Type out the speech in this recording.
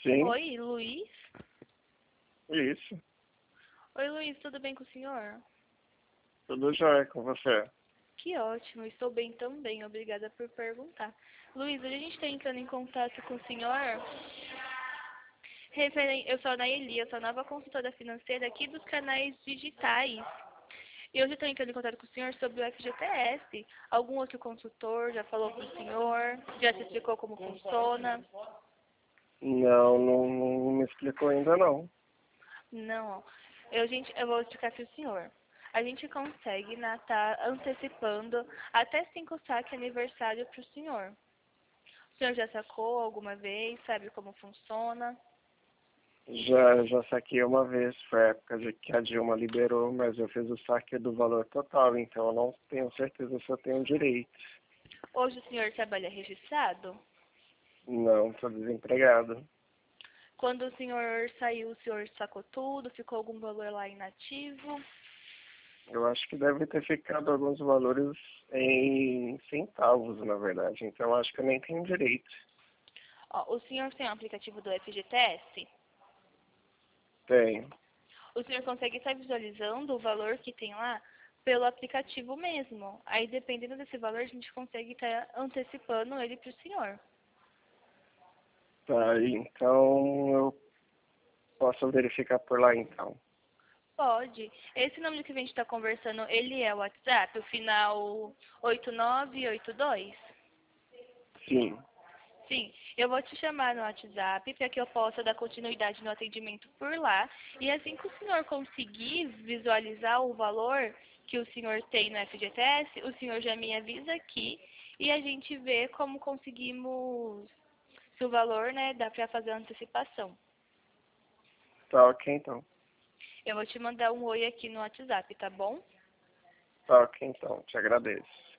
Sim, Oi, Luiz? isso. Oi, Luiz, tudo bem com o senhor? Tudo jóia com você. Que ótimo, estou bem também, obrigada por perguntar. Luiz, hoje a gente está entrando em contato com o senhor. Eu sou a Naeli, eu sou a nova consultora financeira aqui dos canais digitais. E hoje estou entrando em contato com o senhor sobre o FGTS. Algum outro consultor já falou com o senhor? Já te explicou como funciona? Não me explicou ainda não. Não. Eu vou explicar para o senhor. A gente consegue estar antecipando até 5 saques aniversário para o senhor. O senhor já sacou alguma vez? Sabe como funciona? Já saquei uma vez, foi a época de que a Dilma liberou, mas eu fiz o saque do valor total, então eu não tenho certeza se eu tenho direito. Hoje o senhor trabalha registrado? Não, estou desempregado. Quando o senhor saiu, o senhor sacou tudo? Ficou algum valor lá inativo? Eu acho que deve ter ficado alguns valores em centavos, na verdade, então eu acho que eu nem tenho direito. Ó, o senhor tem o aplicativo do FGTS? Tenho. O senhor consegue estar visualizando o valor que tem lá pelo aplicativo mesmo. Aí, dependendo desse valor, a gente consegue estar antecipando ele para o senhor. Tá, então eu posso verificar por lá então. Pode. Esse número que a gente está conversando, ele é o WhatsApp, o final 8982? Sim. Sim, eu vou te chamar no WhatsApp para que eu possa dar continuidade no atendimento por lá. E assim que o senhor conseguir visualizar o valor que o senhor tem no FGTS, o senhor já me avisa aqui e a gente vê como conseguimos, se o valor, né, dá para fazer a antecipação. Tá ok então. Eu vou te mandar um oi aqui no WhatsApp, tá bom? Tá ok então, te agradeço.